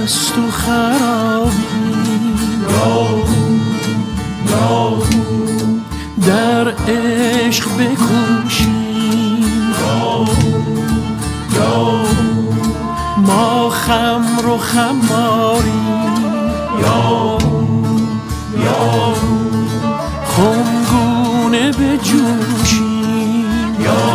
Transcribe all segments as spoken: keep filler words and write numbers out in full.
مست و خرابیم، در عشق بکوشیم، ما خمر و خماریم، خمگونه بجوشیم،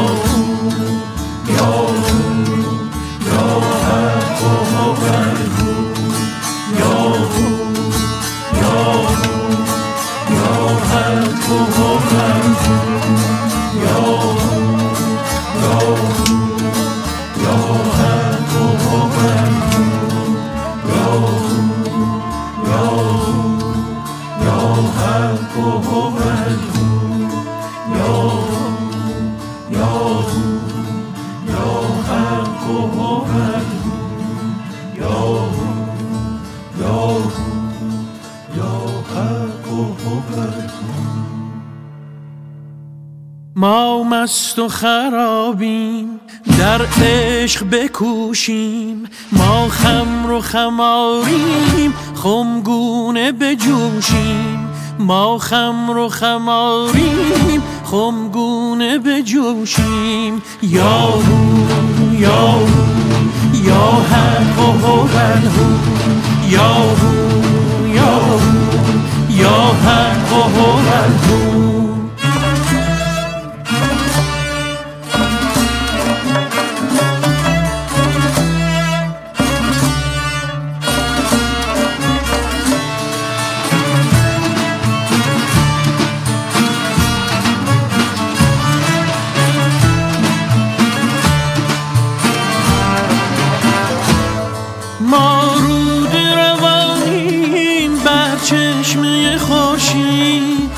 ما مست و خرابیم، در عشق بکوشیم، ما خمر و خماریم، خمگونه بجوشیم، ما خمر و خماریم، خمگونه بجوشیم. یا هو یا هو یا حق و هو، یا هو یا هو یا حق و هو. ما رود روانیم بر چشمه خورشید،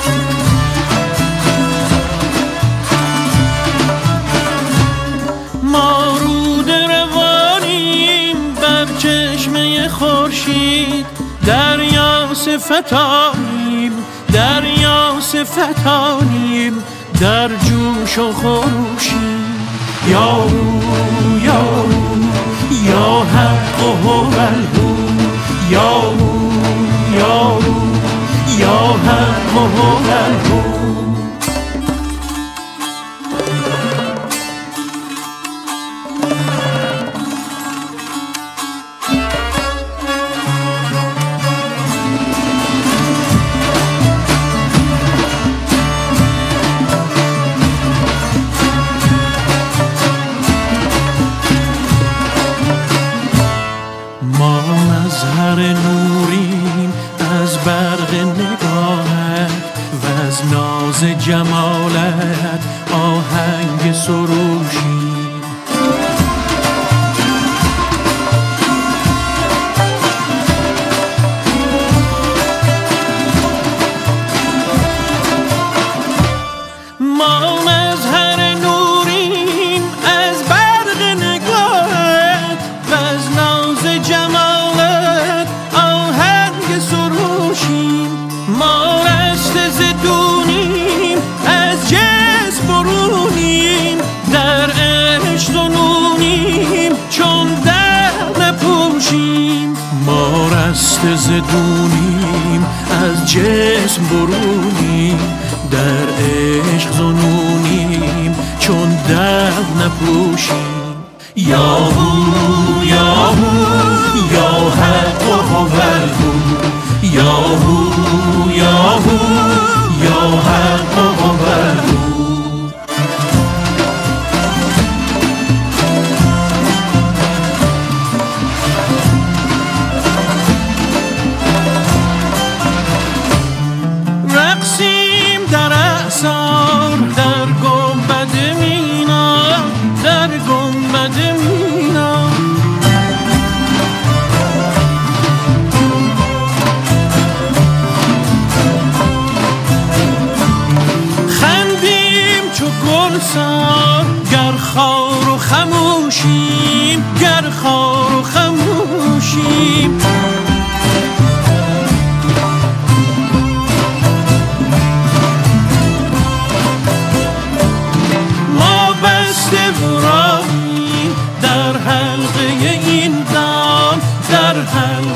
ما رود روانیم بر چشمه خورشید، دریا صفتانیم، دریا صفتانیم، در جوش و خروشیم. یا هو یا هو یا حق و هو یا هو یا هو یا حق و هو. ما مظهر نوریم از برق نگاهت و از ناز جمالت آهنگ سروشیم. ما مظهر نوریم از برق نگاهت و از ناز جمالت آهنگ سروشیم. ما رشته زدونیم از جسم برونیم، در عشق زنونیم چون در نپوشیم. ما رشته زدونیم از جسم برونیم، در عشق زنونیم چون در نپوشیم. یا هو یا هو یا حق و هو یا هو یا هو یا حق و هو. رقصیم در اعصار در گنبد مینا، در گنبد مینا. خندیم چو گلزار گر خار و خموشیم، گر خار و خموشیم. در حلقه این دام، در حلقه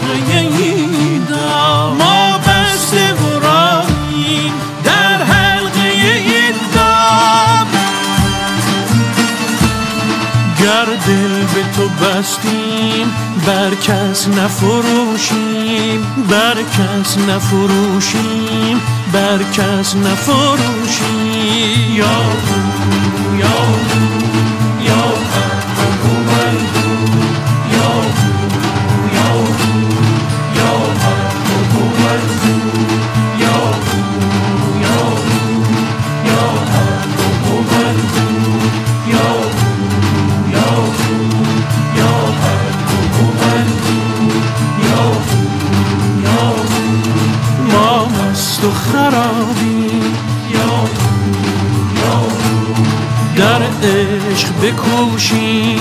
گر دل به تو بستیم بر کس نفروشیم، بر کس نفروشیم، بر کس نفروشیم. یا یا یا تو خرابی در عشق بکوشیم،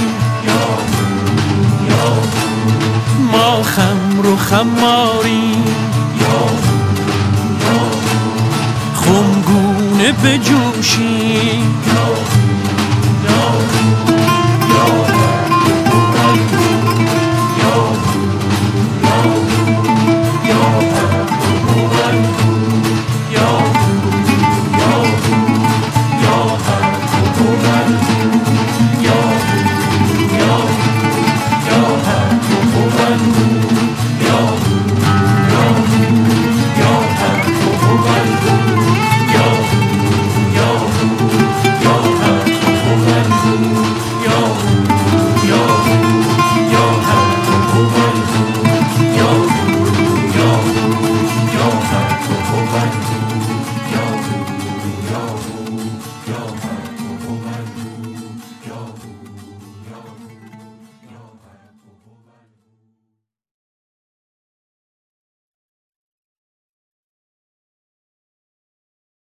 ما خمر و خماریم، خمگونه بجوشیم.